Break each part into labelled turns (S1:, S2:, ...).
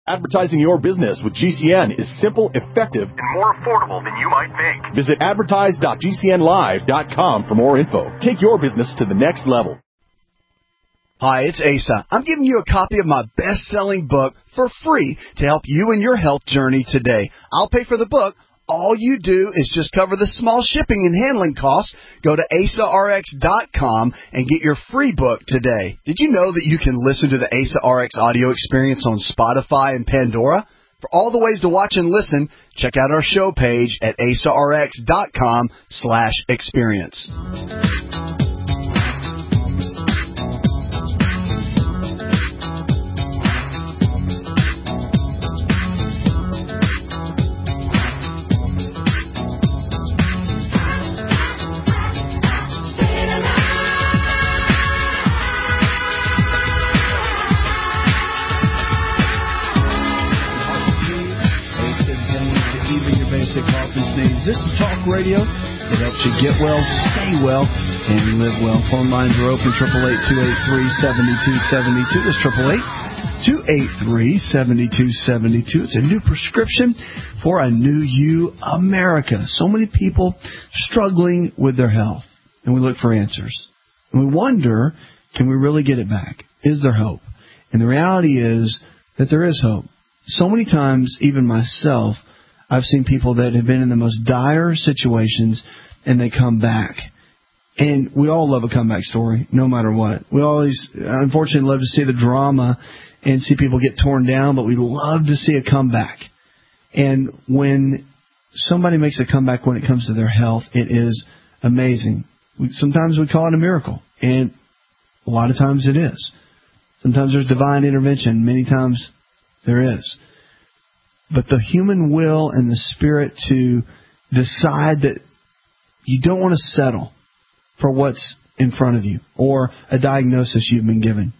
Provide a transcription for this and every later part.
S1: Advertising your business with GCN is simple, effective, and more affordable than you might think. Visit advertise.gcnlive.com for more info. Take your business to the next level.
S2: Hi, it's Asa. I'm giving you a copy of my best-selling book for free to help you in your health journey today. I'll pay for the book. All you do is just cover the small shipping and handling costs. Go to AsaRx.com and get your free book today. Did you know that you can listen to the Asa RX audio experience on Spotify and Pandora? For all the ways to watch and listen, check out our show page at AsaRx.com/experience. This is Talk Radio. It helps you get well, stay well, and live well. Phone lines are open, 888-283-7272. That's 888-283-7272. It's a new prescription for a new you, America. So many people struggling with their health, and we look for answers. And we wonder, can we really get it back? Is there hope? And the reality is that there is hope. So many times, even myself, I've seen people that have been in the most dire situations, and they come back. And we all love a comeback story, no matter what. We always, unfortunately, love to see the drama and see people get torn down, but we love to see a comeback. And when somebody makes a comeback when it comes to their health, it is amazing. Sometimes we call it a miracle, and a lot of times it is. Sometimes there's divine intervention. Many times there is. But the human will and the spirit to decide that you don't want to settle for what's in front of you or a diagnosis you've been given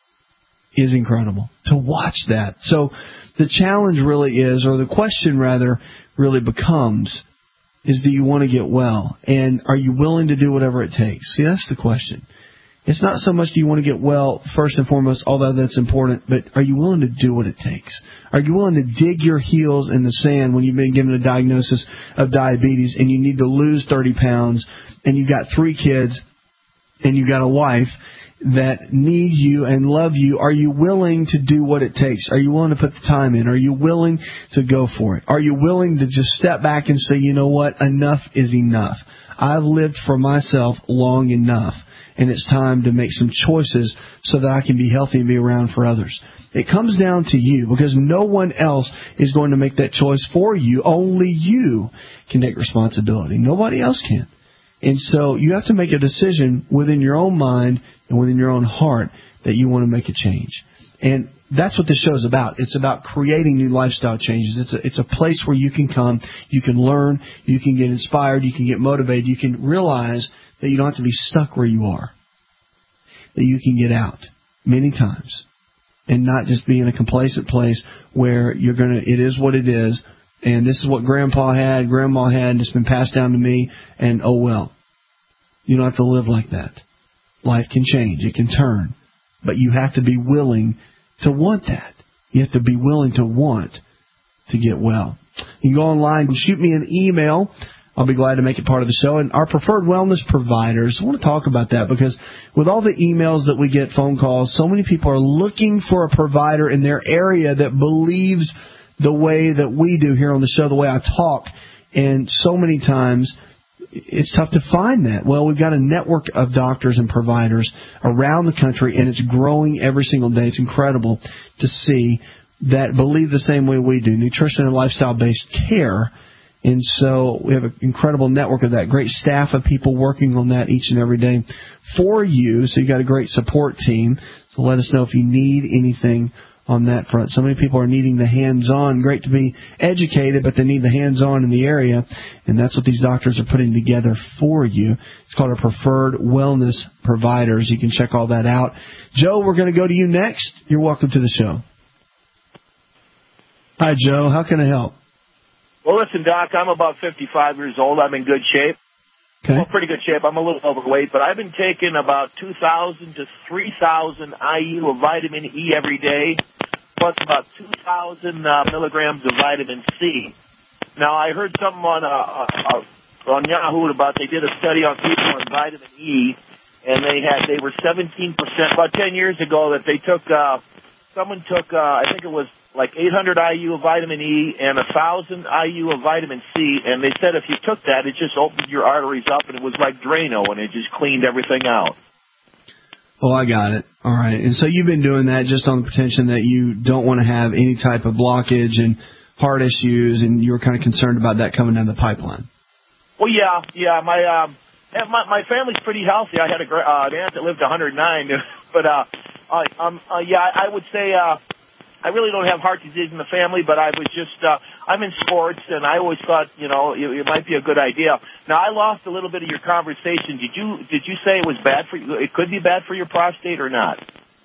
S2: is incredible. To watch that. So the challenge really is, or the question rather, really becomes, is do you want to get well? And are you willing to do whatever it takes? See, that's the question. It's not so much do you want to get well, first and foremost, although that's important, but are you willing to do what it takes? Are you willing to dig your heels in the sand when you've been given a diagnosis of diabetes and you need to lose 30 pounds and you've got 3 kids and you've got a wife that need you and love you? Are you willing to do what it takes? Are you willing to put the time in? Are you willing to go for it? Are you willing to just step back and say, you know what, enough is enough. I've lived for myself long enough. And it's time to make some choices so that I can be healthy and be around for others. It comes down to you because no one else is going to make that choice for you. Only you can take responsibility. Nobody else can. And so you have to make a decision within your own mind and within your own heart that you want to make a change. And that's what this show is about. It's about creating new lifestyle changes. It's a place where you can come, you can learn, you can get inspired, you can get motivated, you can realize that you don't have to be stuck where you are, that you can get out many times and not just be in a complacent place where you're going to, it is what it is, and this is what Grandpa had, Grandma had, and it's been passed down to me, and oh well. You don't have to live like that. Life can change. It can turn. But you have to be willing to want that. You have to be willing to want to get well. You can go online and shoot me an email. I'll be glad to make it part of the show. And our preferred wellness providers, I want to talk about that because with all the emails that we get, phone calls, so many people are looking for a provider in their area that believes the way that we do here on the show, the way I talk. And so many times it's tough to find that. Well, we've got a network of doctors and providers around the country, and it's growing every single day. It's incredible to see that believe the same way we do, nutrition and lifestyle-based care. And so we have an incredible network of that, great staff of people working on that each and every day for you. So you've got a great support team. So let us know if you need anything on that front. So many people are needing the hands-on. Great to be educated, but they need the hands-on in the area. And that's what these doctors are putting together for you. It's called our preferred wellness providers. You can check all that out. Joe, we're going to go to you next. You're welcome to the show. Hi, Joe. How can I help?
S3: Well, listen, Doc, I'm about 55 years old. I'm in good shape.
S2: Okay.
S3: Well, pretty good shape. I'm a little overweight, but I've been taking about 2,000 to 3,000 IU of vitamin E every day. plus about 2,000 milligrams of vitamin C. Now, I heard something on Yahoo about they did a study on people on vitamin E, and they were 17%, about 10 years ago, that they took, someone took, I think it was like 800 IU of vitamin E and 1,000 IU of vitamin C, and they said if you took that, it just opened your arteries up, and it was like Drano, and it just cleaned everything out.
S2: Oh, I got it. All right. And so you've been doing that just on the pretension that you don't want to have any type of blockage and heart issues, and you were kind of concerned about that coming down the pipeline.
S3: Well, yeah. My family's pretty healthy. I had an aunt that lived 109, but I would say I really don't have heart disease in the family, but I was just I'm in sports, and I always thought it might be a good idea. Now, I lost a little bit of your conversation. Did you say it was bad for you? It could be bad for your prostate or not?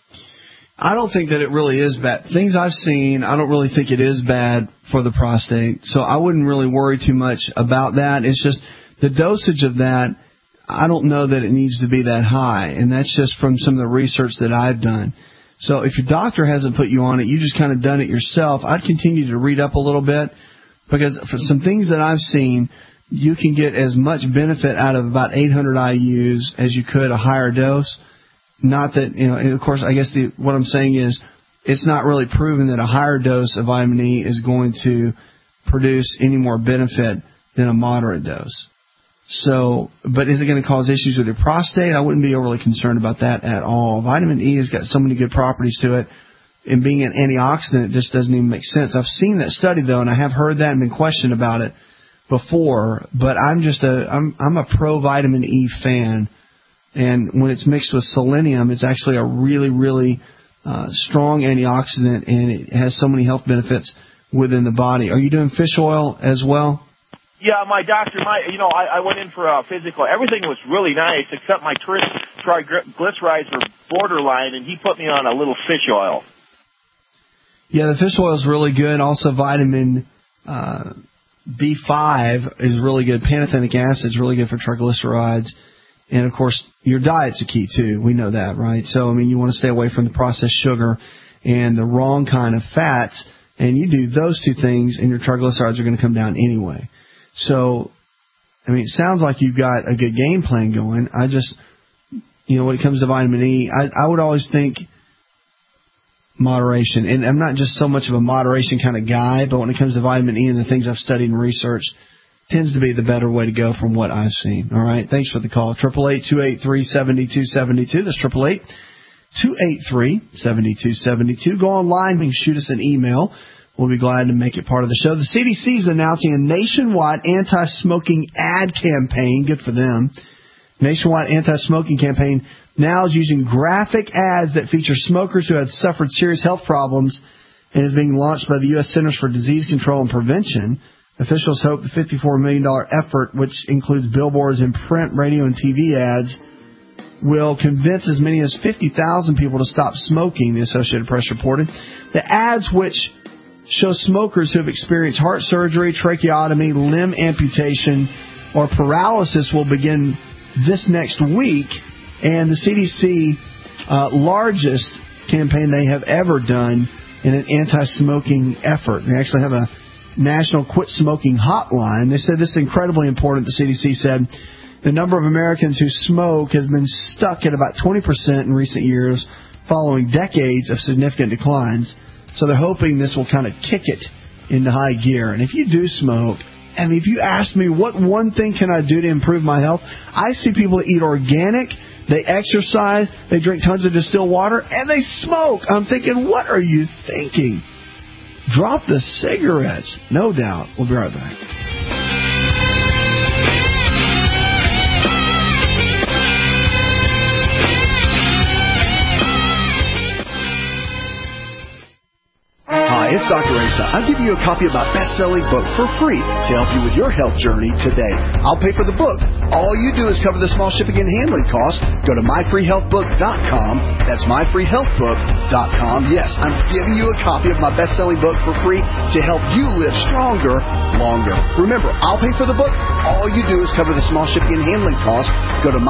S2: I don't think that it really is bad. Things I've seen, I don't really think it is bad for the prostate. So I wouldn't really worry too much about that. It's just the dosage of that, I don't know that it needs to be that high. And that's just from some of the research that I've done. So if your doctor hasn't put you on it, you just kind of done it yourself, I'd continue to read up a little bit, because for some things that I've seen, you can get as much benefit out of about 800 IUs as you could a higher dose. Not that, and of course, I guess what I'm saying is it's not really proven that a higher dose of vitamin E is going to produce any more benefit than a moderate dose. So, but is it going to cause issues with your prostate? I wouldn't be overly concerned about that at all. Vitamin E has got so many good properties to it, and being an antioxidant, it just doesn't even make sense. I've seen that study, though, and I have heard that and been questioned about it before, but I'm a pro vitamin E fan. And when it's mixed with selenium, it's actually a really, really strong antioxidant, and it has so many health benefits within the body. Are you doing fish oil as well?
S3: Yeah, my doctor, I went in for a physical. Everything was really nice, except my triglycerides were borderline, and he put me on a little fish oil.
S2: Yeah, the fish oil is really good. Also, vitamin B5 is really good. Pantothenic acid is really good for triglycerides. And, of course, your diet's a key, too. We know that, right? So, you want to stay away from the processed sugar and the wrong kind of fats. And you do those two things, and your triglycerides are going to come down anyway. So, it sounds like you've got a good game plan going. I just, when it comes to vitamin E, I would always think moderation. And I'm not just so much of a moderation kind of guy, but when it comes to vitamin E and the things I've studied and researched, tends to be the better way to go from what I've seen. All right, thanks for the call. 888-283-7272. That's 888-283-7272. Go online and shoot us an email. We'll be glad to make it part of the show. The CDC is announcing a nationwide anti-smoking ad campaign. Good for them. Nationwide anti-smoking campaign now is using graphic ads that feature smokers who had suffered serious health problems, and is being launched by the U.S. Centers for Disease Control and Prevention. Officials hope the $54 million effort, which includes billboards and print, radio, and TV ads, will convince as many as 50,000 people to stop smoking, the Associated Press reported. The ads, which show smokers who have experienced heart surgery, tracheotomy, limb amputation, or paralysis, will begin this next week. And the CDC largest campaign they have ever done in an anti-smoking effort. They actually have a National Quit Smoking Hotline. They said this is incredibly important. The CDC said the number of Americans who smoke has been stuck at about 20% in recent years, following decades of significant declines. So they're hoping this will kind of kick it into high gear. And if you do smoke, if you ask me what one thing can I do to improve my health, I see people that eat organic, they exercise, they drink tons of distilled water, and they smoke. I'm thinking, what are you thinking? Drop the cigarettes. No doubt. We'll be right back.
S4: Hi, it's Dr. Asa. I'll give you a copy of my best-selling book for free to help you with your health journey today. I'll pay for the book. All you do is cover the small shipping and handling costs. Go to myfreehealthbook.com. That's myfreehealthbook.com. Yes, I'm giving you a copy of my best-selling book for free to help you live stronger, longer. Remember, I'll pay for the book. All you do is cover the small shipping and handling costs. Go to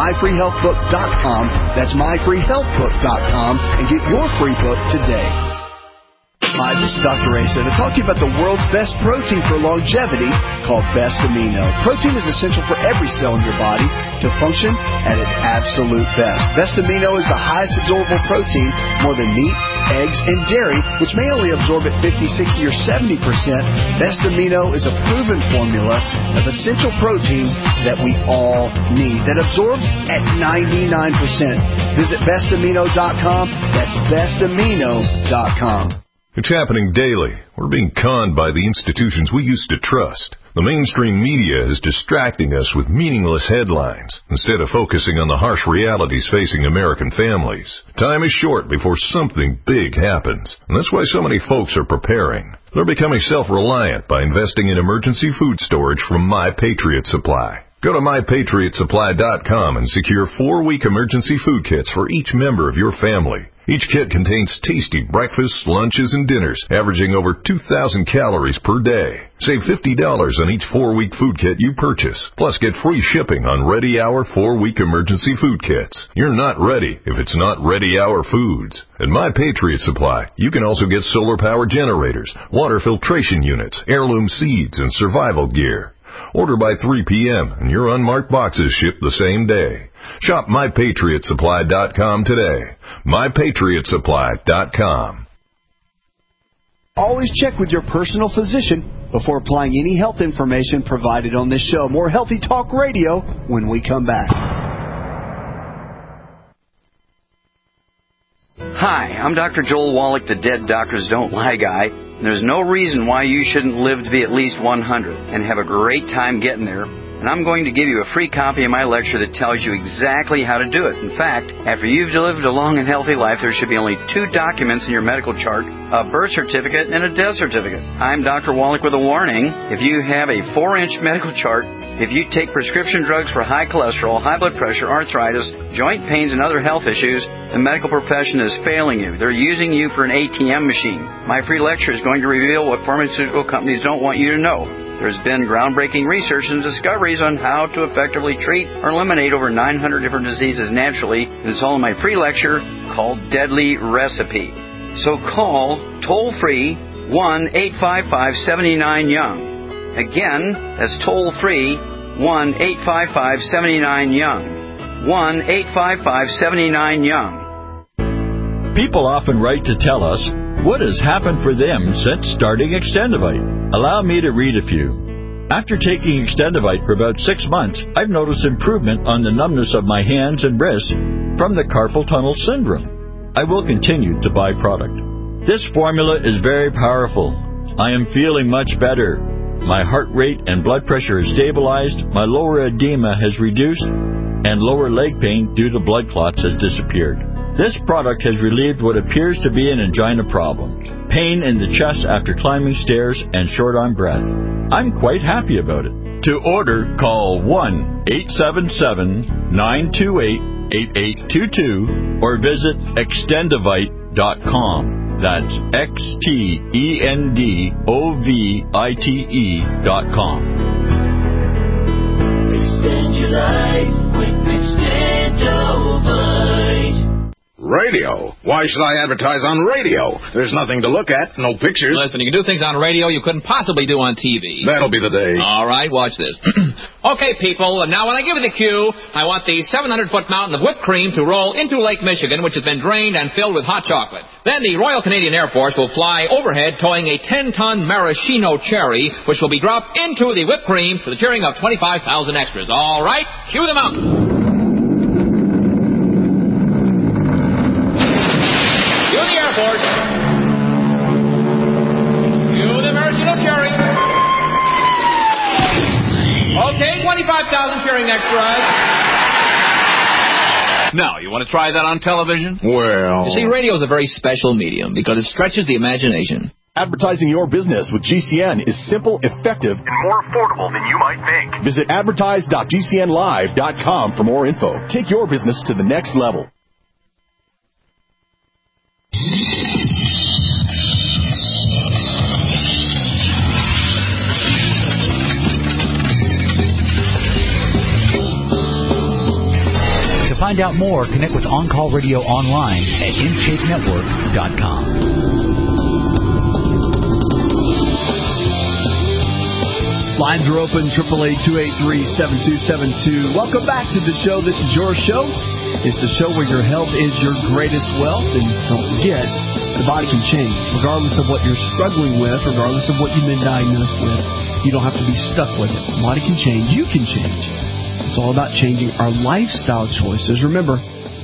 S4: myfreehealthbook.com. That's myfreehealthbook.com and get your free book today. Hi, this is Dr. Asa to talk to you about the world's best protein for longevity called Best Amino. Protein is essential for every cell in your body to function at its absolute best. Best Amino is the highest absorbable protein, more than meat, eggs, and dairy, which may only absorb at 50, 60, or 70%. Best Amino is a proven formula of essential proteins that we all need that absorbs at 99%. Visit bestamino.com. That's bestamino.com.
S5: It's happening daily. We're being conned by the institutions we used to trust. The mainstream media is distracting us with meaningless headlines instead of focusing on the harsh realities facing American families. Time is short before something big happens, and that's why so many folks are preparing. They're becoming self-reliant by investing in emergency food storage from My Patriot Supply. Go to MyPatriotSupply.com and secure 4-week emergency food kits for each member of your family. Each kit contains tasty breakfasts, lunches, and dinners, averaging over 2,000 calories per day. Save $50 on each 4-week food kit you purchase. Plus, get free shipping on Ready Hour 4-week emergency food kits. You're not ready if it's not Ready Hour Foods. At My Patriot Supply, you can also get solar power generators, water filtration units, heirloom seeds, and survival gear. Order by 3 p.m. and your unmarked boxes ship the same day. Shop MyPatriotSupply.com today. MyPatriotSupply.com.
S4: Always check with your personal physician before applying any health information provided on this show. More Healthy Talk Radio when we come back.
S6: Hi, I'm Dr. Joel Wallach, the Dead Doctors Don't Lie guy. And there's no reason why you shouldn't live to be at least 100 and have a great time getting there. And I'm going to give you a free copy of my lecture that tells you exactly how to do it. In fact, after you've lived a long and healthy life, there should be only 2 documents in your medical chart, a birth certificate and a death certificate. I'm Dr. Wallach with a warning. If you have a 4-inch medical chart, if you take prescription drugs for high cholesterol, high blood pressure, arthritis, joint pains, and other health issues, the medical profession is failing you. They're using you for an ATM machine. My free lecture is going to reveal what pharmaceutical companies don't want you to know. There's been groundbreaking research and discoveries on how to effectively treat or eliminate over 900 different diseases naturally. And it's all in my free lecture called Deadly Recipe. So call toll-free 1-855-79-YOUNG. Again, that's toll-free 1-855-79-YOUNG. 1-855-79-YOUNG.
S7: People often write to tell us what has happened for them since starting Extendivite. Allow me to read a few. After taking Extendivite for about 6 months, I've noticed improvement on the numbness of my hands and wrists from the carpal tunnel syndrome. I will continue to buy product. This formula is very powerful. I am feeling much better. My heart rate and blood pressure is stabilized, my lower edema has reduced, and lower leg pain due to blood clots has disappeared. This product has relieved what appears to be an angina problem, pain in the chest after climbing stairs, and short on breath. I'm quite happy about it. To order, call 1-877-928-8822 or visit Extendivite.com. That's Extendovite.com.
S8: Extend your life with Extendovite.
S9: Radio? Why should I advertise on radio? There's nothing to look at, no pictures.
S10: Listen, you can do things on radio you couldn't possibly do on TV.
S9: That'll be the day.
S10: All right, watch this. Okay, people, now when I give you the cue, I want the 700-foot mountain of whipped cream to roll into Lake Michigan, which has been drained and filled with hot chocolate. Then the Royal Canadian Air Force will fly overhead towing a 10-ton maraschino cherry, which will be dropped into the whipped cream to the cheering of 25,000 extras. All right, cue the mountain. Okay, 25,000 cheering extras. Now, you want to try that on television?
S9: Well...
S10: You see, radio is a very special medium because it stretches the imagination.
S1: Advertising your business with GCN is simple, effective, and more affordable than you might think. Visit advertise.gcnlive.com for more info. Take your business to the next level.
S11: To find out more, connect with On Call Radio online at InShapeNetwork.com.
S2: Lines are open, 888-283-7272. Welcome back to the show. This is your show. It's the show where your health is your greatest wealth. And don't forget, the body can change. Regardless of what you're struggling with, regardless of what you've been diagnosed with, you don't have to be stuck with it. The body can change. You can change. It's all about changing our lifestyle choices. Remember,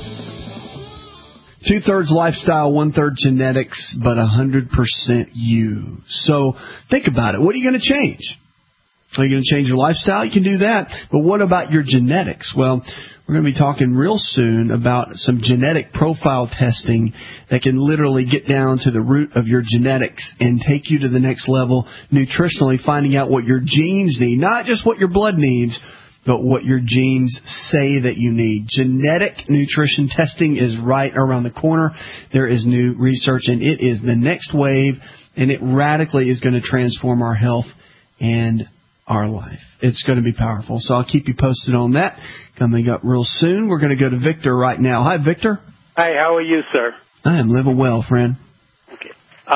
S2: 2/3 lifestyle, 1/3 genetics, but 100% you. So think about it. What are you going to change? Are you going to change your lifestyle? You can do that. But what about your genetics? Well, we're going to be talking real soon about some genetic profile testing that can literally get down to the root of your genetics and take you to the next level nutritionally, finding out what your genes need, not just what your blood needs, but what your genes say that you need. Genetic nutrition testing is right around the corner. There is new research, and it is the next wave, and it radically is going to transform our health and our life. It's going to be powerful. So I'll keep you posted on that. Coming up real soon, we're going to go to Victor right now. Hi, Victor.
S12: Hi, how are you, sir?
S2: I am living well, friend.
S12: Okay.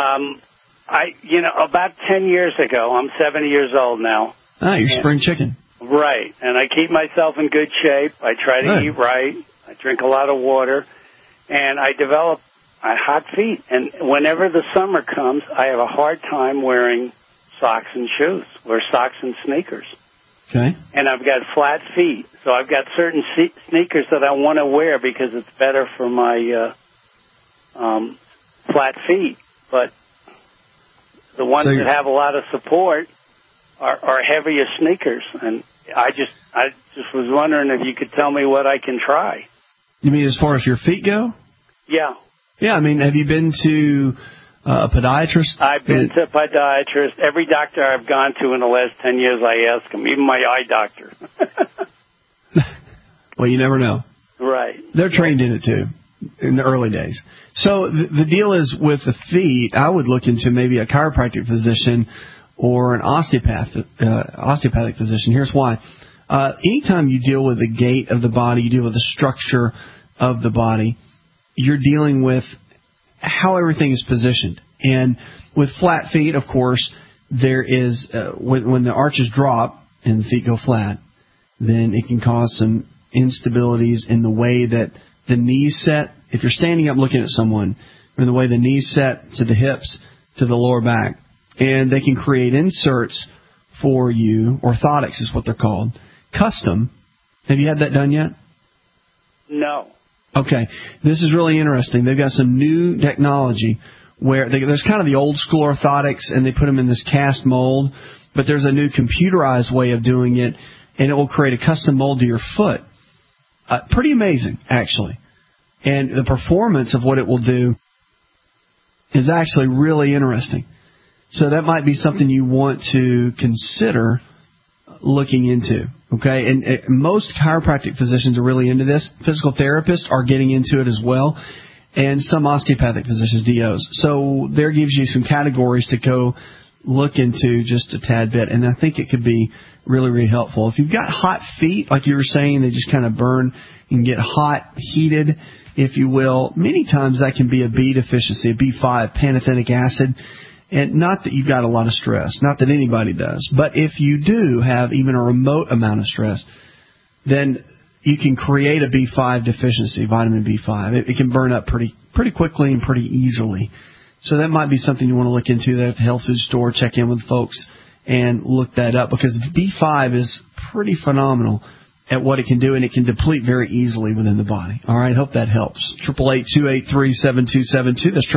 S12: About 10 years ago, I'm 70 years old now.
S2: You're spring chicken.
S12: Right. And I keep myself in good shape. I try to eat right. I drink a lot of water. And I develop hot feet. And whenever the summer comes, I have a hard time wearing socks and shoes, wear socks and sneakers.
S2: Okay.
S12: And I've got flat feet. So I've got certain sneakers that I want to wear because it's better for my flat feet. But the ones that have a lot of support are heavier sneakers. And I just was wondering if you could tell me what I can try.
S2: You mean as far as your feet go?
S12: Yeah.
S2: Yeah, I mean, have you been to a podiatrist?
S12: I've been to a podiatrist. Every doctor I've gone to in the last 10 years, I ask them, even my eye doctor.
S2: Well, you never know.
S12: Right.
S2: They're trained in it, too, in the early days. So the deal is with the feet, I would look into maybe a chiropractic physician or an osteopathic physician. Here's why. Anytime you deal with the gait of the body, you deal with the structure of the body, you're dealing with how everything is positioned. And with flat feet, of course, there is, when the arches drop and the feet go flat, then it can cause some instabilities in the way that the knees set. If you're standing up looking at someone, or the way the knees set to the hips, to the lower back, and they can create inserts for you, orthotics is what they're called, custom. Have you had that done yet?
S12: No.
S2: Okay. This is really interesting. They've got some new technology where there's kind of the old school orthotics, and they put them in this cast mold, but there's a new computerized way of doing it, and it will create a custom mold to your foot. Pretty amazing, actually. And the performance of what it will do is actually really interesting. So that might be something you want to consider looking into, okay? And most chiropractic physicians are really into this. Physical therapists are getting into it as well, and some osteopathic physicians, DOs. So there gives you some categories to go look into just a tad bit, and I think it could be really, really helpful. If you've got hot feet, like you were saying, they just kind of burn and get hot, heated, if you will, many times that can be a B deficiency, a B5, pantothenic acid. And not that you've got a lot of stress, not that anybody does, but if you do have even a remote amount of stress, then you can create a B5 deficiency, vitamin B5. It can burn up pretty quickly and pretty easily. So that might be something you want to look into at the health food store, check in with folks, and look that up, because B5 is pretty phenomenal at what it can do, and it can deplete very easily within the body. All right, hope that helps. 888-283-7272. That's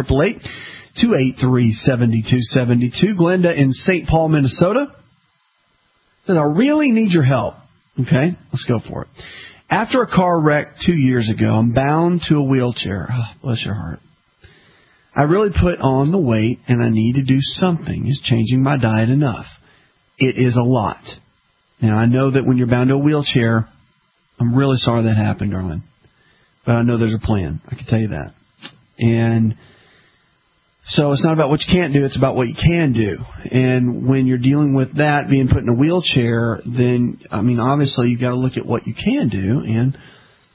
S2: 888-283-7272. Glenda in St. Paul, Minnesota says, I really need your help. Okay, let's go for it. After a car wreck 2 years ago, I'm bound to a wheelchair. Oh, bless your heart. I really put on the weight, and I need to do something. Is changing my diet enough? It is a lot. Now, I know that when you're bound to a wheelchair, I'm really sorry that happened, darling. But I know there's a plan. I can tell you that. And so it's not about what you can't do, it's about what you can do. And when you're dealing with that, being put in a wheelchair, then, I mean, obviously you've got to look at what you can do. And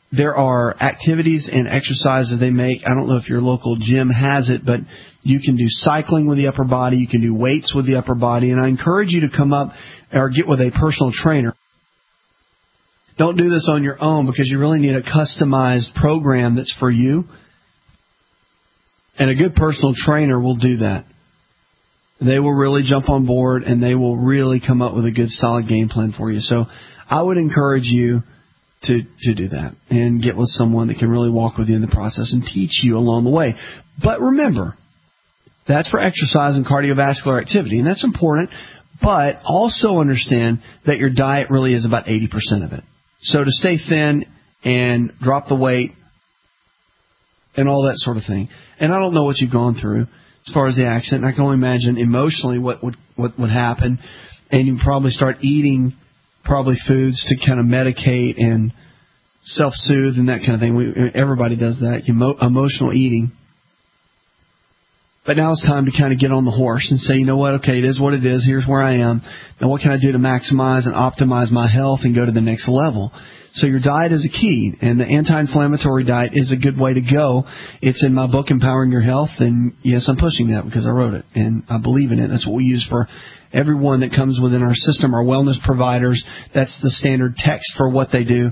S2: there are activities and exercises they make. I don't know if your local gym has it, but you can do cycling with the upper body. You can do weights with the upper body. And I encourage you to come up or get with a personal trainer. Don't do this on your own because you really need a customized program that's for you. And a good personal trainer will do that. They will really jump on board and they will really come up with a good, solid game plan for you. So I would encourage you to do that and get with someone that can really walk with you in the process and teach you along the way. But remember, that's for exercise and cardiovascular activity, and that's important. But also understand that your diet really is about 80% of it. So to stay thin and drop the weight and all that sort of thing. And I don't know what you've gone through as far as the accident. I can only imagine emotionally what would happen. And you probably start eating foods to kind of medicate and self-soothe and that kind of thing. Everybody does that, emotional eating. But now it's time to kind of get on the horse and say, you know what, okay, it is what it is. Here's where I am. Now what can I do to maximize and optimize my health and go to the next level? So your diet is a key, and the anti-inflammatory diet is a good way to go. It's in my book, Empowering Your Health, and yes, I'm pushing that because I wrote it, and I believe in it. That's what we use for everyone that comes within our system, our wellness providers. That's the standard text for what they do.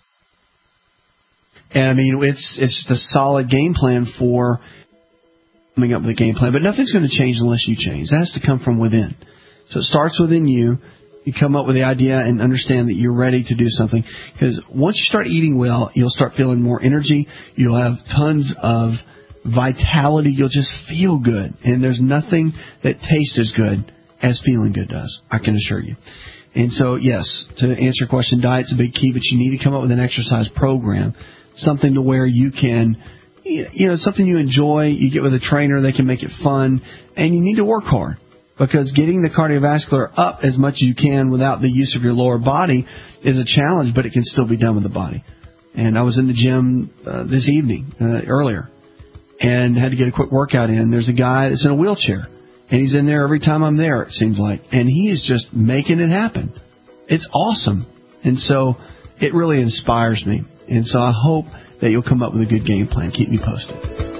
S2: And, I mean, it's the solid game plan for coming up with a game plan. But nothing's going to change unless you change. That has to come from within. So it starts within you. You come up with the idea and understand that you're ready to do something. Because once you start eating well, you'll start feeling more energy. You'll have tons of vitality. You'll just feel good. And there's nothing that tastes as good as feeling good does, I can assure you. And so, yes, to answer your question, diet's a big key, but you need to come up with an exercise program, something to where you can, something you enjoy. You get with a trainer, they can make it fun, and you need to work hard. Because getting the cardiovascular up as much as you can without the use of your lower body is a challenge, but it can still be done with the body. And I was in the gym this evening, earlier, and had to get a quick workout in. There's a guy that's in a wheelchair, and he's in there every time I'm there, it seems like. And he is just making it happen. It's awesome. And so it really inspires me. And so I hope that you'll come up with a good game plan. Keep me posted.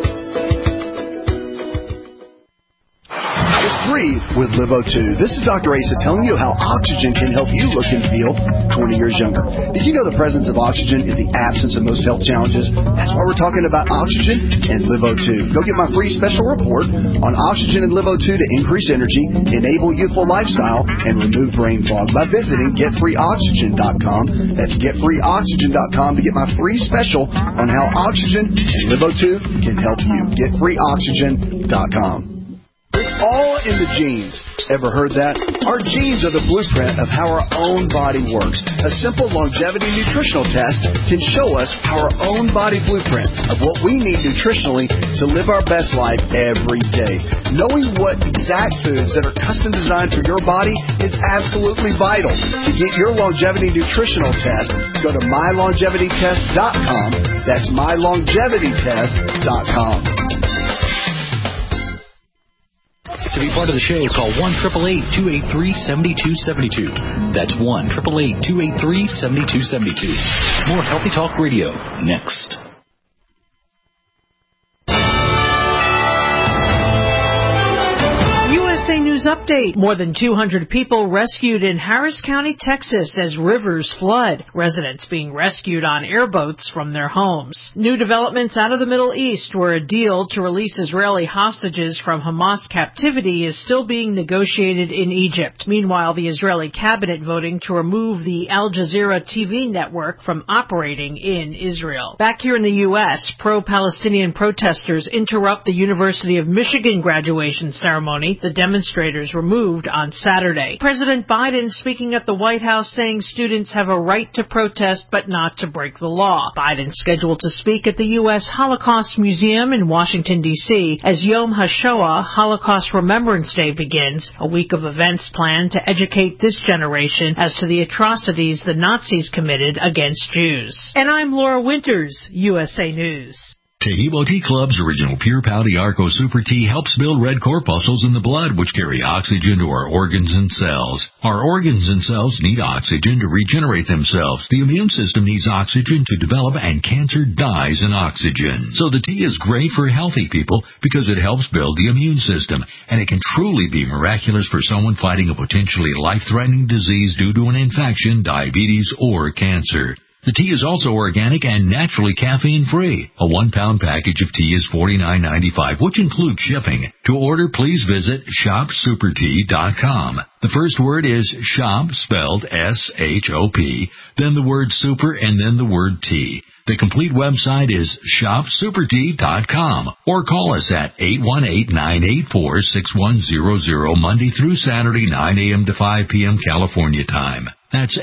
S4: Free with LiveO2. This is Dr. Asa telling you how oxygen can help you look and feel 20 years younger. Did you know the presence of oxygen is the absence of most health challenges? That's why we're talking about oxygen and LiveO2. Go get my free special report on oxygen and LiveO2 to increase energy, enable youthful lifestyle, and remove brain fog by visiting GetFreeOxygen.com. That's GetFreeOxygen.com to get my free special on how oxygen and LiveO2 can help you. GetFreeOxygen.com. It's all in the genes. Ever heard that? Our genes are the blueprint of how our own body works. A simple longevity nutritional test can show us our own body blueprint of what we need nutritionally to live our best life every day. Knowing what exact foods that are custom designed for your body is absolutely vital. To get your longevity nutritional test, go to mylongevitytest.com. That's mylongevitytest.com.
S11: To be part of the show, call 1-888-283-7272. That's 1-888-283-7272. More Healthy Talk Radio next.
S13: USA News Update. More than 200 people rescued in Harris County, Texas as rivers flood. Residents being rescued on airboats from their homes. New developments out of the Middle East where a deal to release Israeli hostages from Hamas captivity is still being negotiated in Egypt. Meanwhile, the Israeli cabinet voting to remove the Al Jazeera TV network from operating in Israel. Back here in the U.S., pro-Palestinian protesters interrupt the University of Michigan graduation ceremony. The demonstrators were moved on Saturday. President Biden speaking at the White House saying students have a right to protest but not to break the law. Biden scheduled to speak at the U.S. Holocaust Museum in Washington, D.C. as Yom HaShoah, Holocaust Remembrance Day, begins, a week of events planned to educate this generation as to the atrocities the Nazis committed against Jews. And I'm Laura Winters, USA News.
S14: Tahibo Tea Club's original Pure Pouty Arco Super Tea helps build red corpuscles in the blood, which carry oxygen to our organs and cells. Our organs and cells need oxygen to regenerate themselves. The immune system needs oxygen to develop, and cancer dies in oxygen. So the tea is great for healthy people because it helps build the immune system, and it can truly be miraculous for someone fighting a potentially life-threatening disease due to an infection, diabetes, or cancer. The tea is also organic and naturally caffeine-free. A 1-pound package of tea is $49.95, which includes shipping. To order, please visit shopsupertea.com. The first word is shop, spelled S-H-O-P, then the word super, and then the word tea. The complete website is shopsupertea.com, or call us at 818-984-6100 Monday through Saturday, 9 a.m. to 5 p.m. California time. That's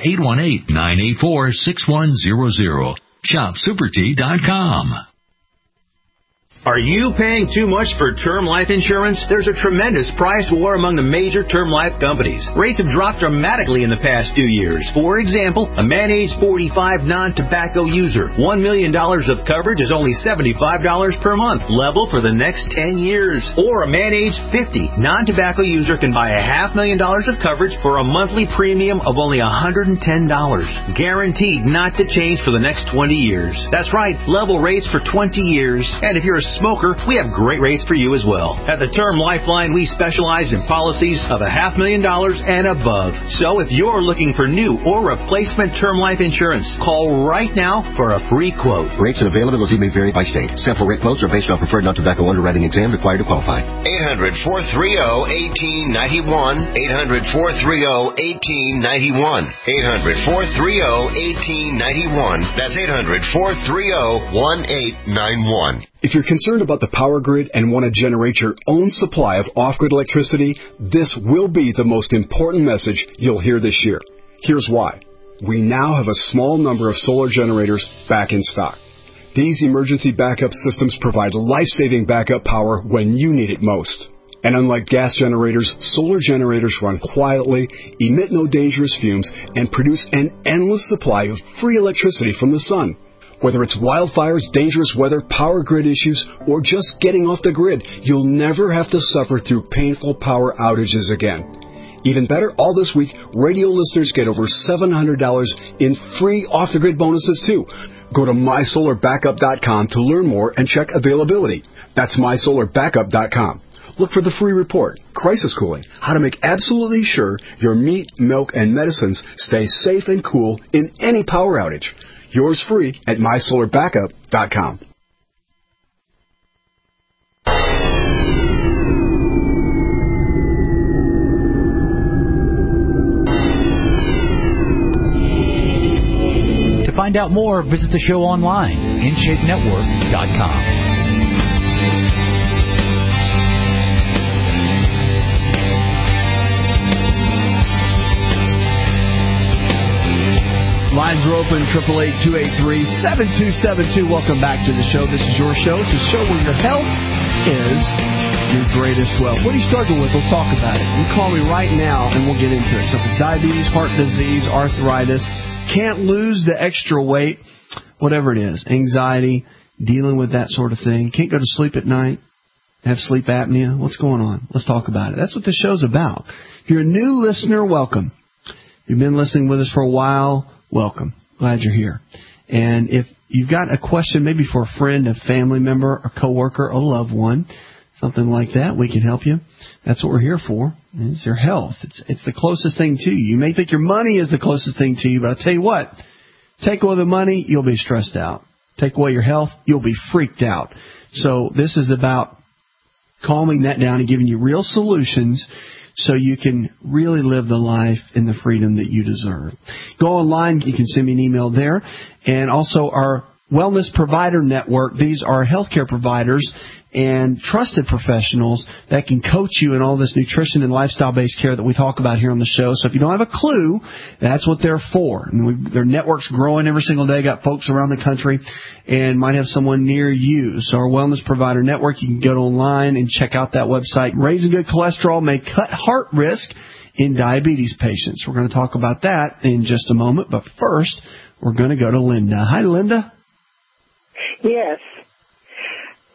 S14: 818-984-6100. shopsupertea.com.
S15: Are you paying too much for term life insurance? There's a tremendous price war among the major term life companies. Rates have dropped dramatically in the past 2 years. For example, a man age 45 non-tobacco user, $1 million of coverage is only $75 per month, level for the next 10 years. Or a man age 50 non-tobacco user can buy $500,000 of coverage for a monthly premium of only $110, guaranteed not to change for the next 20 years. That's right, level rates for 20 years. And if you're a smoker, we have great rates for you as well. At the Term Lifeline, we specialize in policies of $500,000 and above. So if you're looking for new or replacement term life insurance, call right now for a free quote.
S16: Rates and availability may vary by state. Sample rate quotes are based on preferred non-tobacco underwriting exam required to qualify.
S17: 800-430-1891. 800-430-1891. 800-430-1891. That's 800-430-1891.
S18: If you're concerned about the power grid and want to generate your own supply of off-grid electricity, this will be the most important message you'll hear this year. Here's why. We now have a small number of solar generators back in stock. These emergency backup systems provide life-saving backup power when you need it most. And unlike gas generators, solar generators run quietly, emit no dangerous fumes, and produce an endless supply of free electricity from the sun. Whether it's wildfires, dangerous weather, power grid issues, or just getting off the grid, you'll never have to suffer through painful power outages again. Even better, all this week, radio listeners get over $700 in free off-the-grid bonuses, too. Go to MySolarBackup.com to learn more and check availability. That's MySolarBackup.com. Look for the free report, Crisis Cooling, how to make absolutely sure your meat, milk, and medicines stay safe and cool in any power outage. Yours free at MySolarBackup.com.
S11: To find out more, visit the show online, InShapeNetwork.com.
S2: Lines are open, 888-283-7272. Welcome back to the show. This is your show. It's a show where your health is your greatest wealth. What do you struggle with? Let's talk about it. You call me right now, and we'll get into it. So if it's diabetes, heart disease, arthritis, can't lose the extra weight, whatever it is, anxiety, dealing with that sort of thing, can't go to sleep at night, have sleep apnea, what's going on? Let's talk about it. That's what the show's about. If you're a new listener, welcome. If you've been listening with us for a while, welcome. Glad you're here. And if you've got a question maybe for a friend, a family member, a coworker, a loved one, something like that, we can help you. That's what we're here for. It's your health. It's the closest thing to you. You may think your money is the closest thing to you, but I'll tell you what, take away the money, you'll be stressed out. Take away your health, you'll be freaked out. So this is about calming that down and giving you real solutions so you can really live the life and the freedom that you deserve. Go online. You can send me an email there. And also our Wellness Provider Network. These are healthcare providers and trusted professionals that can coach you in all this nutrition and lifestyle-based care that we talk about here on the show. So if you don't have a clue, that's what they're for. And their network's growing every single day. Got folks around the country and might have someone near you. So our Wellness Provider Network, you can go online and check out that website. Raising good cholesterol may cut heart risk in diabetes patients. We're going to talk about that in just a moment. But first, we're going to go to Linda. Hi, Linda.
S19: Yes.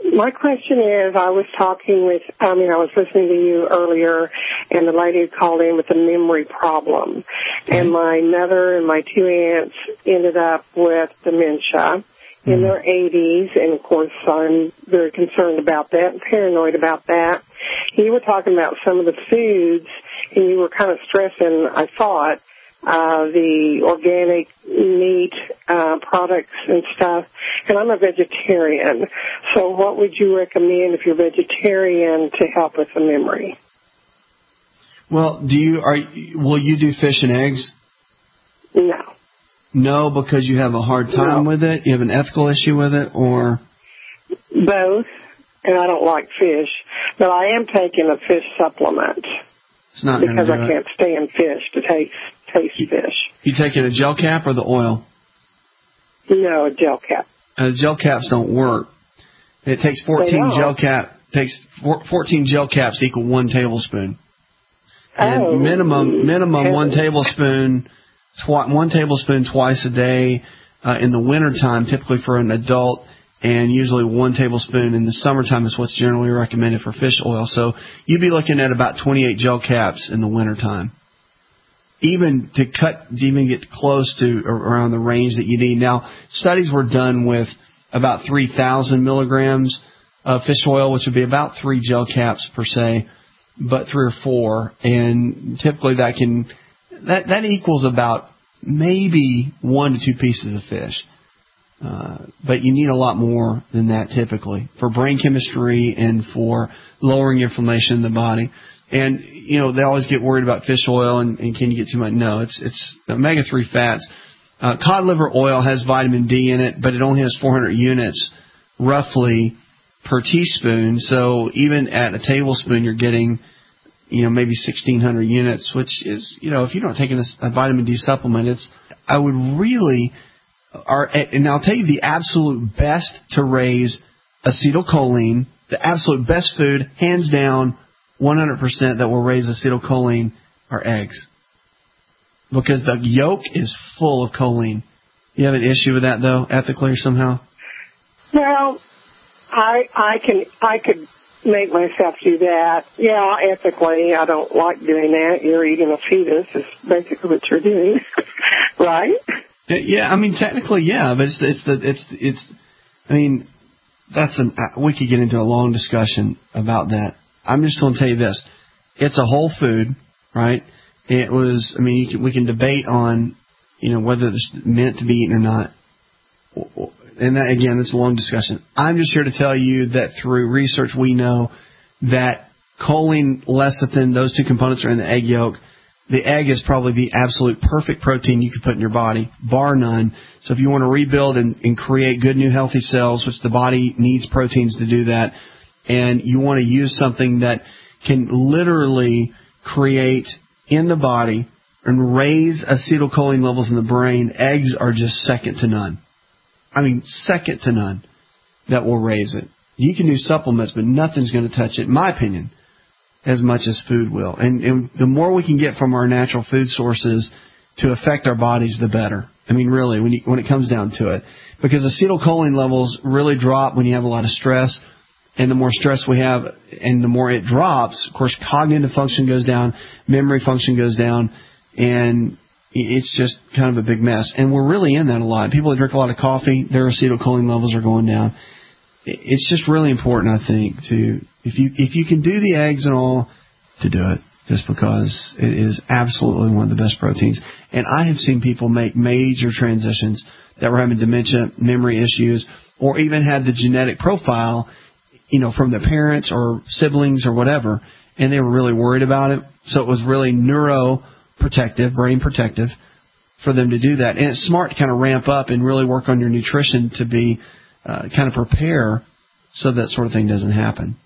S19: My question is, I was listening to you earlier, and the lady who called in with a memory problem. And my mother and my 2 aunts ended up with dementia in their 80s, and of course I'm very concerned about that and paranoid about that. You were talking about some of the foods, and you were kind of stressing, I thought, the organic meat products and stuff, and I'm a vegetarian. So what would you recommend if you're vegetarian to help with the memory?
S2: Well, will you do fish and eggs?
S19: No.
S2: No, because you have a hard time with it? You have an ethical issue with it, or?
S19: Both, and I don't like fish, but I am taking a fish supplement.
S2: It's not
S19: because I
S2: it.
S19: can't stand fish to taste fish.
S2: You taking a gel cap or the oil?
S19: No, a gel cap.
S2: Gel caps don't work. It takes 14 gel caps to equal 1 tablespoon. And minimum 1 tablespoon, 1 tablespoon twice a day in the wintertime, typically for an adult, and usually 1 tablespoon in the summertime is what's generally recommended for fish oil. So you'd be looking at about 28 gel caps in the wintertime. Even to get close to around the range that you need. Now, studies were done with about 3,000 milligrams of fish oil, which would be about 3 gel caps per se, but 3 or 4. And typically that equals about maybe 1 to 2 pieces of fish. But you need a lot more than that typically for brain chemistry and for lowering inflammation in the body. And, they always get worried about fish oil and can you get too much? No, it's omega-3 fats. Cod liver oil has vitamin D in it, but it only has 400 units roughly per teaspoon. So even at a tablespoon, you're getting, maybe 1,600 units, which is, if you're not taking a vitamin D supplement, and I'll tell you the absolute best to raise acetylcholine, the absolute best food, hands down, 100% that will raise acetylcholine are eggs. Because the yolk is full of choline. You have an issue with that, though, ethically or somehow?
S19: Well, I could make myself do that. Yeah, ethically, I don't like doing that. You're eating a fetus is basically what you're doing, right?
S2: Yeah, technically, yeah, but we could get into a long discussion about that. I'm just going to tell you this. It's a whole food, right? We can debate on, whether it's meant to be eaten or not. And that, again, that's a long discussion. I'm just here to tell you that through research we know that choline, lecithin, those 2 components are in the egg yolk. The egg is probably the absolute perfect protein you could put in your body, bar none. So if you want to rebuild and create good new healthy cells, which the body needs proteins to do that, and you want to use something that can literally create in the body and raise acetylcholine levels in the brain, eggs are just second to none. Second to none that will raise it. You can do supplements, but nothing's going to touch it, in my opinion, as much as food will. And the more we can get from our natural food sources to affect our bodies, the better. Really, when it comes down to it. Because acetylcholine levels really drop when you have a lot of stress. And the more stress we have and the more it drops, of course, cognitive function goes down, memory function goes down, and it's just kind of a big mess. And we're really in that a lot. People that drink a lot of coffee, their acetylcholine levels are going down. It's just really important, I think, if you can do the eggs and all, to do it, just because it is absolutely one of the best proteins. And I have seen people make major transitions that were having dementia, memory issues, or even had the genetic profile, from their parents or siblings or whatever, and they were really worried about it. So it was really neuroprotective, brain protective for them to do that. And it's smart to kind of ramp up and really work on your nutrition to be kind of prepare so that sort of thing doesn't happen.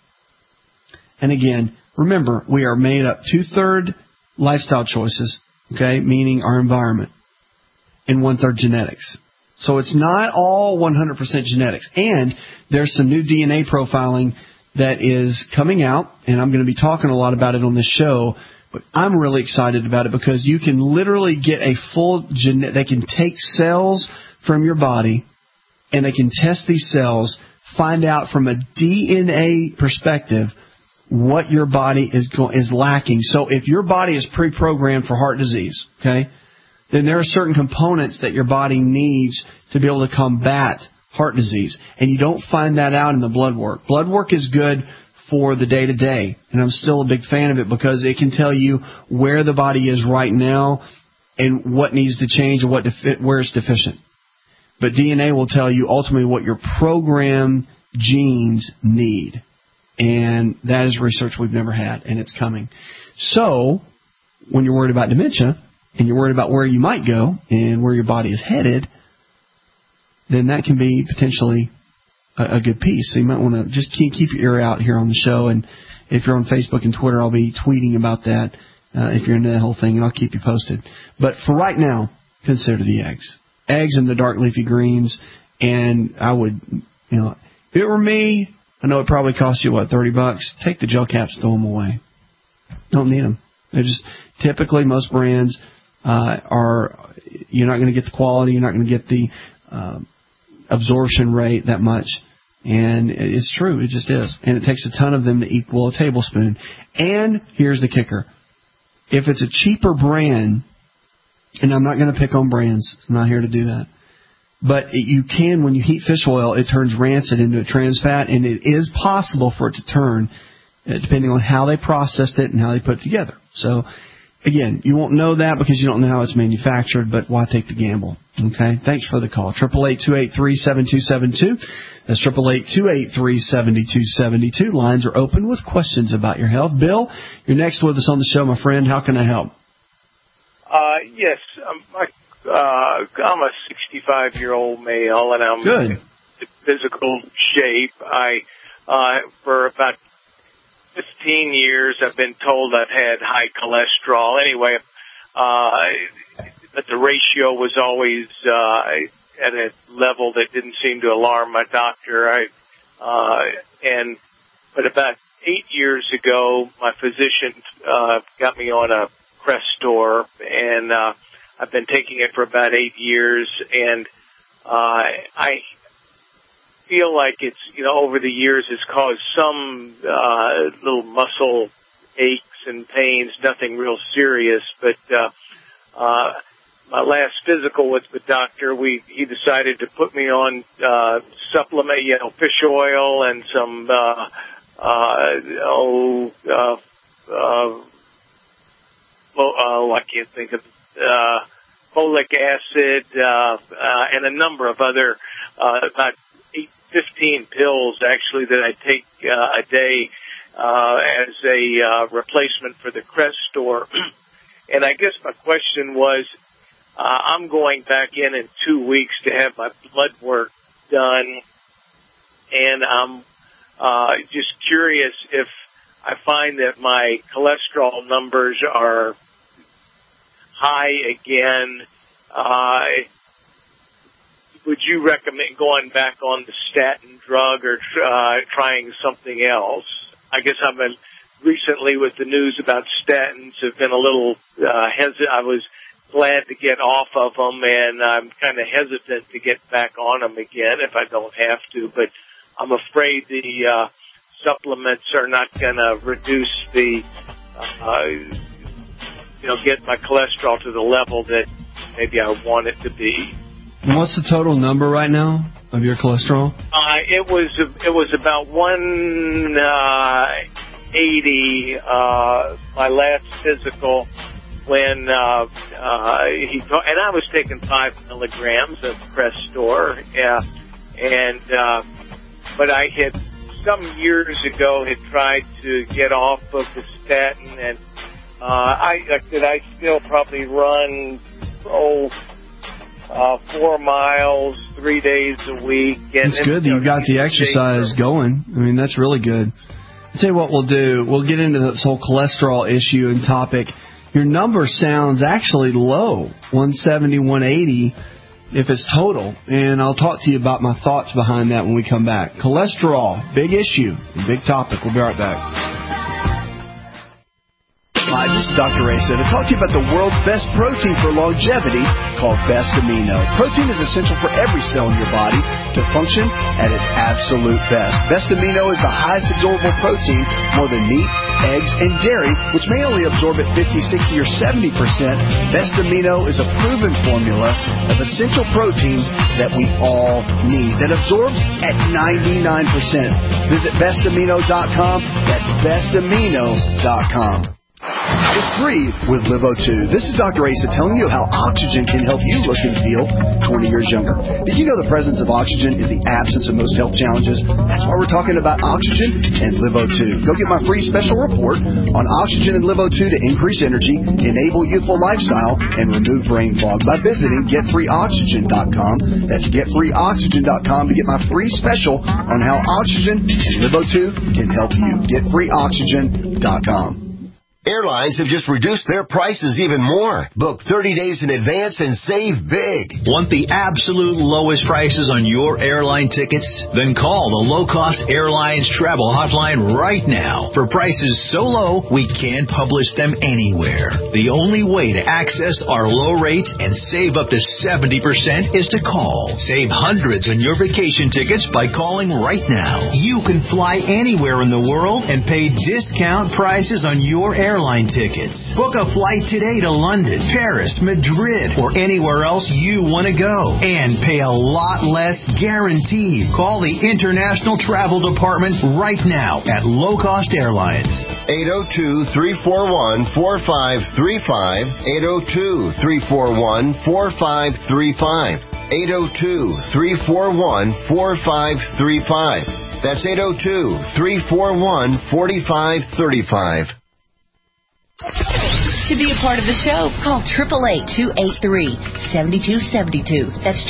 S2: And again, remember, we are made up 2/3 lifestyle choices, okay, meaning our environment, and 1/3 genetics. So it's not all 100% genetics. And there's some new DNA profiling that is coming out, and I'm going to be talking a lot about it on this show, but I'm really excited about it because you can literally get a full they can take cells from your body, and they can test these cells find out from a DNA perspective what your body is lacking. So if your body is pre-programmed for heart disease, okay, then there are certain components that your body needs to be able to combat heart disease. And you don't find that out in the blood work. Blood work is good for the day-to-day, and I'm still a big fan of it because it can tell you where the body is right now and what needs to change and where it's deficient. But DNA will tell you ultimately what your programmed genes need. And that is research we've never had, and it's coming. So when you're worried about dementia and you're worried about where you might go and where your body is headed, then that can be potentially a good piece. So you might want to just keep your ear out here on the show. And if you're on Facebook and Twitter, I'll be tweeting about that if you're into that whole thing, and I'll keep you posted. But for right now, consider the eggs. Eggs and the dark leafy greens. And I would, if it were me, I know it probably costs you, $30? Take the gel caps, throw them away. Don't need them. They're just typically most brands you're not going to get the quality, you're not going to get the absorption rate that much. And it's true, it just is. And it takes a ton of them to equal a tablespoon. And here's the kicker. If it's a cheaper brand, and I'm not going to pick on brands, I'm not here to do that, but you can, when you heat fish oil, it turns rancid into a trans fat, and it is possible for it to turn, depending on how they processed it and how they put it together. So, again, you won't know that because you don't know how it's manufactured, but why take the gamble? Okay? Thanks for the call. 888-283-7272. That's 888-283-7272. Lines are open with questions about your health. Bill, you're next with us on the show, my friend. How can I help?
S20: Yes. I'm a 65-year-old male, and I'm in physical shape. For about 15 years, I've been told I've had high cholesterol. Anyway, but the ratio was always at a level that didn't seem to alarm my doctor. But about 8 years ago, my physician got me on a Crestor, and I've been taking it for about 8 years, and I feel like it's, over the years has caused some little muscle aches and pains, nothing real serious, but my last physical with the doctor, he decided to put me on supplement, fish oil and some I can't think of folic acid and a number of other about 15 pills actually that I take a day as a replacement for the Crestor. And I guess my question was, I'm going back in 2 weeks to have my blood work done, and I'm just curious if I find that my cholesterol numbers are high again. Would you recommend going back on the statin drug or trying something else? I guess I've been recently with the news about statins have been a little hesitant. I was glad to get off of them, and I'm kind of hesitant to get back on them again if I don't have to. But I'm afraid the supplements are not going to reduce the, get my cholesterol to the level that maybe I want it to be.
S2: What's the total number right now of your cholesterol?
S20: It was about 180 my last physical when and I was taking 5 milligrams of Crestor, but I had some years ago had tried to get off of the statin, and I still probably run 4 miles 3 days a week. And
S2: it's good that you got the exercise going. I mean, that's really good. I'll tell you what we'll do. We'll get into this whole cholesterol issue and topic. Your number sounds actually low, 170, 180, if it's total. And I'll talk to you about my thoughts behind that when we come back. Cholesterol, big issue, big topic. We'll be right back.
S4: Hi, this is Dr. Asa to talk to you about the world's best protein for longevity called Best Amino. Protein is essential for every cell in your body to function at its absolute best. Best Amino is the highest absorbable protein, more than meat, eggs, and dairy, which may only absorb at 50, 60, or 70%. Best Amino is a proven formula of essential proteins that we all need that absorbs at 99%. Visit bestamino.com. That's bestamino.com. It's free with Livo2. This is Dr. Asa telling you how oxygen can help you look and feel 20 years younger. Did you know the presence of oxygen is the absence of most health challenges? That's why we're talking about oxygen and Livo2. Go get my free special report on oxygen and Livo2 to increase energy, enable youthful lifestyle, and remove brain fog by visiting getfreeoxygen.com. That's getfreeoxygen.com to get my free special on how oxygen and Livo2 can help you. Getfreeoxygen.com.
S17: Airlines have just reduced their prices even more. Book 30 days in advance and save big.
S15: Want the absolute lowest prices on your airline tickets? Then call the Low Cost Airlines Travel Hotline right now. For prices so low, we can't publish them anywhere. The only way to access our low rates and save up to 70% is to call. Save hundreds on your vacation tickets by calling right now. You can fly anywhere in the world and pay discount prices on your airline tickets. Book a flight today to London, Paris, Madrid, or anywhere else you want to go. And pay a lot less guaranteed. Call the International Travel Department right now at Low Cost Airlines.
S17: 802-341-4535. 802-341-4535. 802-341-4535. That's 802-341-4535.
S21: To be a part of the show, call 888-283-7272. That's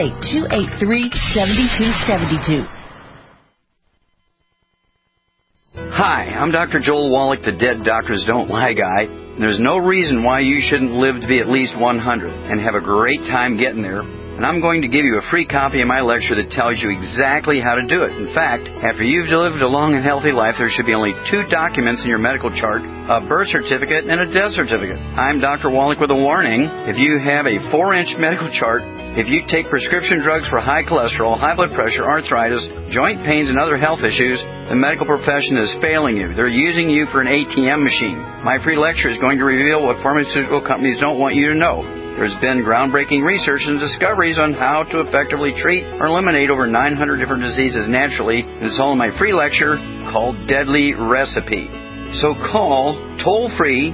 S21: 888-283-7272.
S6: Hi, I'm Dr. Joel Wallach, the Dead Doctors Don't Lie guy. And there's no reason why you shouldn't live to be at least 100 and have a great time getting there. And I'm going to give you a free copy of my lecture that tells you exactly how to do it. In fact, after you've lived a long and healthy life, there should be only 2 documents in your medical chart, a birth certificate and a death certificate. I'm Dr. Wallach with a warning. If you have a 4-inch medical chart, if you take prescription drugs for high cholesterol, high blood pressure, arthritis, joint pains, and other health issues, the medical profession is failing you. They're using you for an ATM machine. My free lecture is going to reveal what pharmaceutical companies don't want you to know. There's been groundbreaking research and discoveries on how to effectively treat or eliminate over 900 different diseases naturally. And it's all in my free lecture called Deadly Recipe. So call toll-free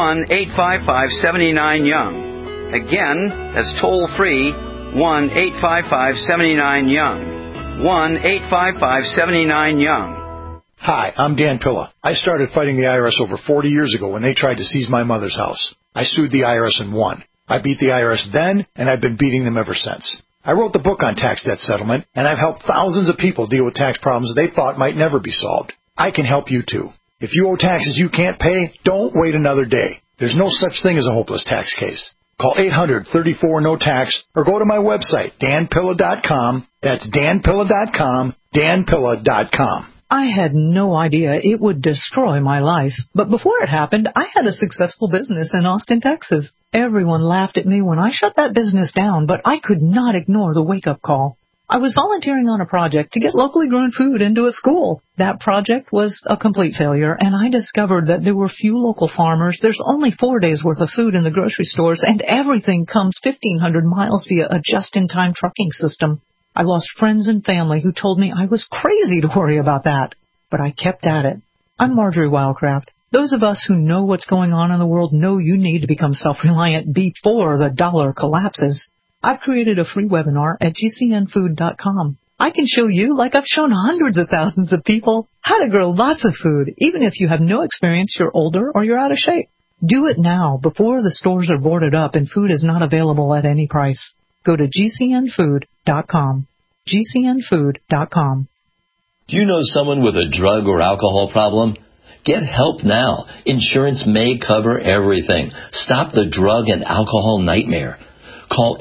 S6: 1-855-79-YOUNG. Again, that's toll-free 1-855-79-YOUNG. 1-855-79-YOUNG.
S22: Hi, I'm Dan Pilla. I started fighting the IRS over 40 years ago when they tried to seize my mother's house. I sued the IRS and won. I beat the IRS then, and I've been beating them ever since. I wrote the book on tax debt settlement, and I've helped thousands of people deal with tax problems they thought might never be solved. I can help you too. If you owe taxes you can't pay, don't wait another day. There's no such thing as a hopeless tax case. Call 800-34-NO-TAX or go to my website, danpilla.com. That's danpilla.com, danpilla.com.
S23: I had no idea it would destroy my life. But before it happened, I had a successful business in Austin, Texas. Everyone laughed at me when I shut that business down, but I could not ignore the wake-up call. I was volunteering on a project to get locally grown food into a school. That project was a complete failure, and I discovered that there were few local farmers. There's only 4 days' worth of food in the grocery stores, and everything comes 1,500 miles via a just-in-time trucking system. I lost friends and family who told me I was crazy to worry about that, but I kept at it. I'm Marjorie Wildcraft. Those of us who know what's going on in the world know you need to become self-reliant before the dollar collapses. I've created a free webinar at gcnfood.com. I can show you, like I've shown hundreds of thousands of people, how to grow lots of food, even if you have no experience, you're older, or you're out of shape. Do it now, before the stores are boarded up and food is not available at any price. Go to gcnfood.com. gcnfood.com.
S24: Do you know someone with a drug or alcohol problem? Get help now. Insurance may cover everything. Stop the drug and alcohol nightmare. Call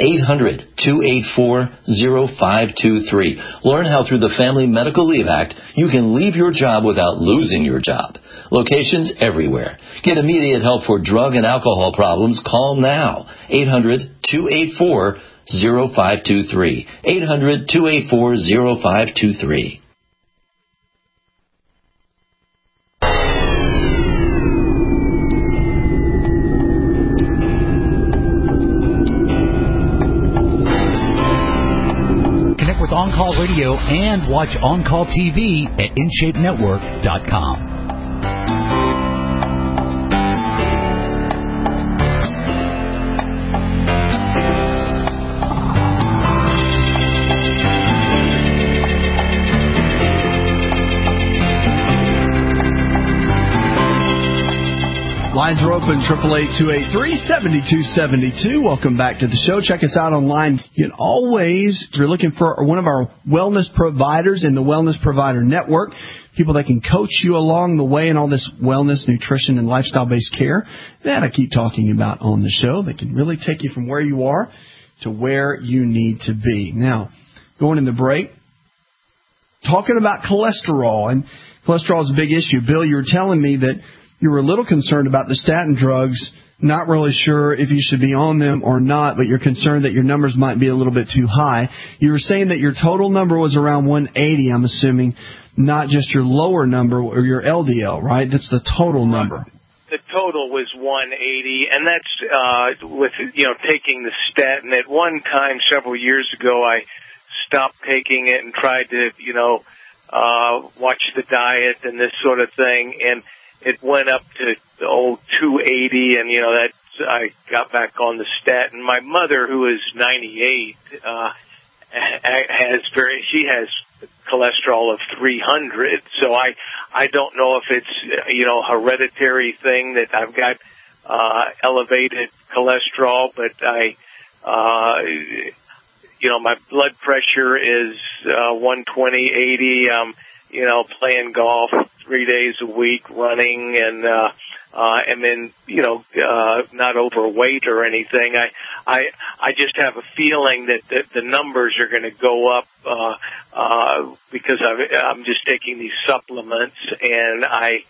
S24: 800-284-0523. Learn how through the Family Medical Leave Act you can leave your job without losing your job. Locations everywhere. Get immediate help for drug and alcohol problems. Call now. 800-284-0523. 800-284-0523.
S11: With On Call Radio and watch On Call TV at InShapeNetwork.com.
S2: Lines are open, 888-283-7272. Welcome back to the show. Check us out online. You can always, if you're looking for one of our wellness providers in the Wellness Provider Network, people that can coach you along the way in all this wellness, nutrition, and lifestyle-based care that I keep talking about on the show. They can really take you from where you are to where you need to be. Now, going in the break, talking about cholesterol, and cholesterol is a big issue. Bill, you were telling me that you were a little concerned about the statin drugs, not really sure if you should be on them or not, but you're concerned that your numbers might be a little bit too high. You were saying that your total number was around 180, I'm assuming, not just your lower number or your LDL, right? That's the total number.
S20: The total was 180, and that's with taking the statin. At one time, several years ago, I stopped taking it and tried to watch the diet and this sort of thing, and it went up to 280, and I got back on the statin. My mother, who is 98, she has cholesterol of 300. So I don't know if it's a hereditary thing that I've got elevated cholesterol, but my blood pressure is 120/80. Playing golf 3 days a week, running, and then not overweight or anything. I just have a feeling that the numbers are going to go up because I'm just taking these supplements, and I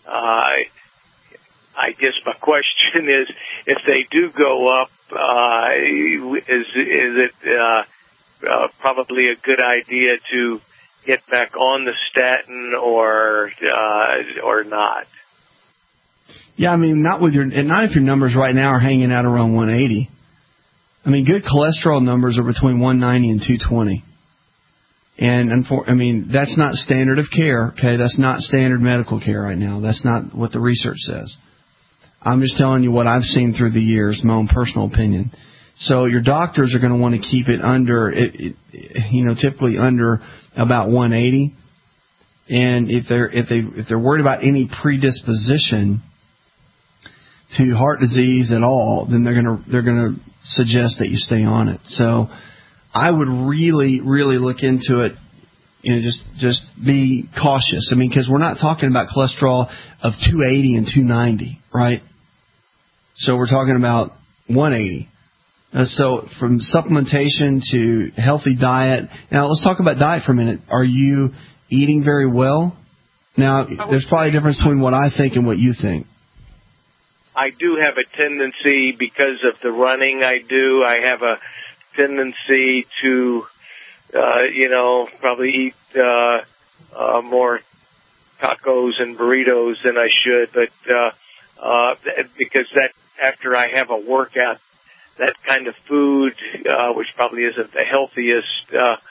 S20: guess my question is, if they do go up, is it probably a good idea to get back on the statin or not?
S2: Yeah, I mean, not if your numbers right now are hanging out around 180. I mean, good cholesterol numbers are between 190 and 220. And that's not standard of care, okay? That's not standard medical care right now. That's not what the research says. I'm just telling you what I've seen through the years, my own personal opinion. So your doctors are going to want to keep it under, typically under about 180. And if they're worried about any predisposition to heart disease at all, then they're going to suggest that you stay on it. So I would really, really look into it. Just be cautious. I mean, because we're not talking about cholesterol of 280 and 290, right? So we're talking about 180. So from supplementation to healthy diet. Now let's talk about diet for a minute. Are you eating very well? Now there's probably a difference between what I think and what you think.
S20: I do have a tendency, because of the running I do, I have a tendency to, probably eat more tacos and burritos than I should. But because after I have a workout, that kind of food, which probably isn't the healthiest,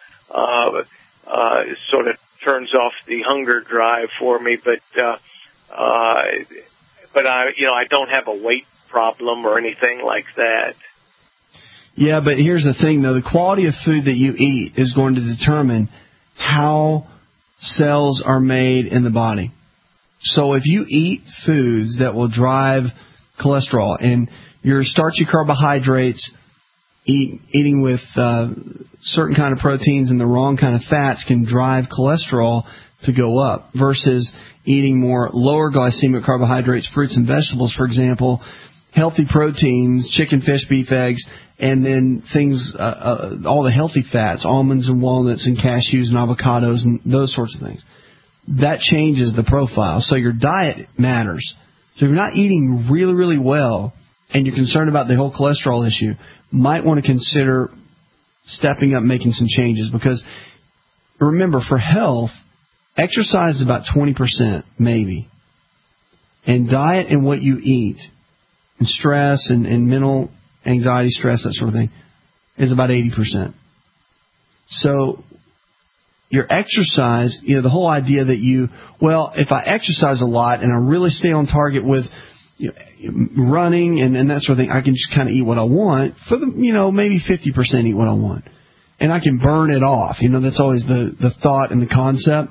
S20: sort of turns off the hunger drive for me. But I don't have a weight problem or anything like that.
S2: Yeah, but here's the thing, though. The quality of food that you eat is going to determine how cells are made in the body. So if you eat foods that will drive cholesterol, and your starchy carbohydrates, eating with certain kind of proteins and the wrong kind of fats can drive cholesterol to go up, versus eating more lower glycemic carbohydrates, fruits and vegetables, for example, healthy proteins, chicken, fish, beef, eggs, and then things, all the healthy fats, almonds and walnuts and cashews and avocados and those sorts of things. That changes the profile. So your diet matters. So if you're not eating really, really well and you're concerned about the whole cholesterol issue, might want to consider stepping up, making some changes. Because remember, for health, exercise is about 20% maybe. And diet and what you eat, and stress and mental anxiety, stress, that sort of thing, is about 80%. So your exercise, the whole idea that if I exercise a lot and I really stay on target with running and that sort of thing, I can just kind of eat what I want for maybe 50% eat what I want. And I can burn it off. That's always the thought and the concept.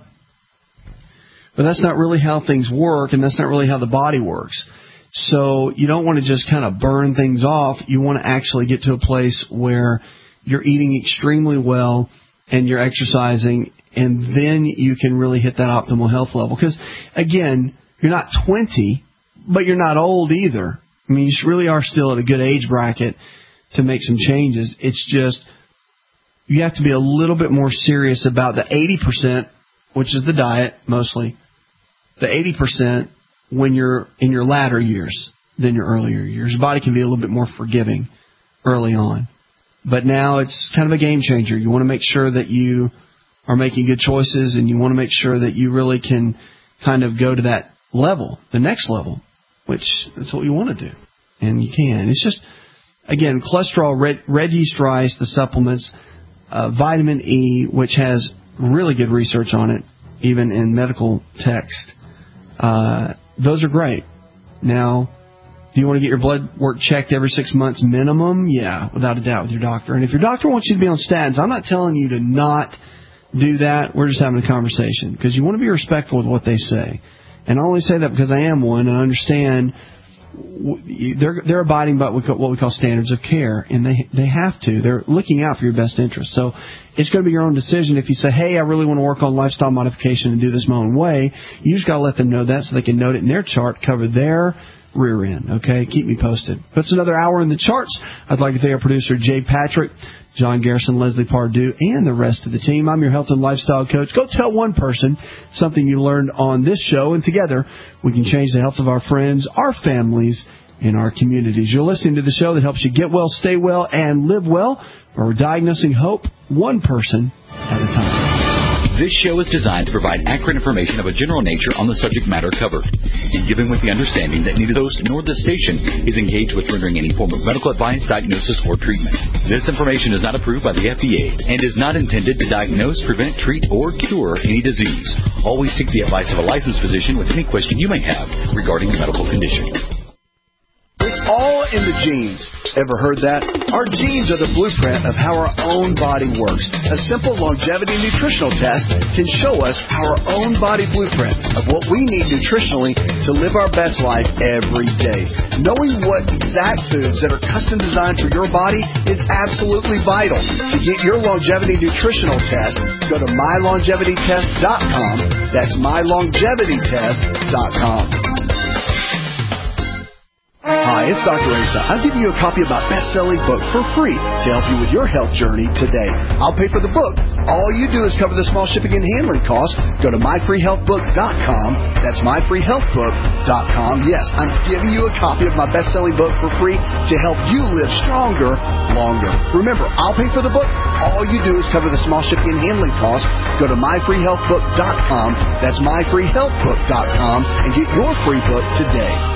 S2: But that's not really how things work, and that's not really how the body works. So you don't want to just kind of burn things off. You want to actually get to a place where you're eating extremely well and you're exercising, and then you can really hit that optimal health level. Because, again, you're not 20, but you're not old either. I mean, you really are still at a good age bracket to make some changes. It's just you have to be a little bit more serious about the 80%, which is the diet mostly, the 80% when you're in your latter years than your earlier years. Your body can be a little bit more forgiving early on. But now it's kind of a game changer. You want to make sure that you are making good choices, and you want to make sure that you really can kind of go to that level, the next level, which that's what you want to do. And you can. It's just, again, cholesterol, red yeast rice, the supplements, vitamin E, which has really good research on it, even in medical text. Those are great. Now, do you want to get your blood work checked every 6 months minimum? Yeah, without a doubt, with your doctor. And if your doctor wants you to be on statins, I'm not telling you to not do that. We're just having a conversation, because you want to be respectful with what they say. And I only say that because I am one, and I understand they're abiding by what we call standards of care, and they have to. They're looking out for your best interest. So it's going to be your own decision. If you say, hey, I really want to work on lifestyle modification and do this my own way, you just got to let them know that so they can note it in their chart, cover their rear end. Okay, keep me posted. That's another hour in the charts. I'd like to thank our producer, Jay Patrick, John Garrison, Leslie Pardue, and the rest of the team. I'm your health and lifestyle coach. Go tell one person something you learned on this show, and together we can change the health of our friends, our families, and our communities. You're listening to the show that helps you get well, stay well, and live well, where we're diagnosing hope one person at a time.
S3: This show is designed to provide accurate information of a general nature on the subject matter covered, and given with the understanding that neither the host nor the station is engaged with rendering any form of medical advice, diagnosis, or treatment. This information is not approved by the FDA and is not intended to diagnose, prevent, treat, or cure any disease. Always seek the advice of a licensed physician with any question you may have regarding a medical condition.
S4: It's all in the genes. Ever heard that? Our genes are the blueprint of how our own body works. A simple longevity nutritional test can show us our own body blueprint of what we need nutritionally to live our best life every day. Knowing what exact foods that are custom designed for your body is absolutely vital. To get your longevity nutritional test, go to mylongevitytest.com. That's mylongevitytest.com. Hi, it's Dr. Asa. I'm giving you a copy of my best-selling book for free to help you with your health journey today. I'll pay for the book. All you do is cover the small shipping and handling costs. Go to myfreehealthbook.com. That's myfreehealthbook.com. Yes, I'm giving you a copy of my best-selling book for free to help you live stronger, longer. Remember, I'll pay for the book. All you do is cover the small shipping and handling costs. Go to myfreehealthbook.com. That's myfreehealthbook.com and get your free book today.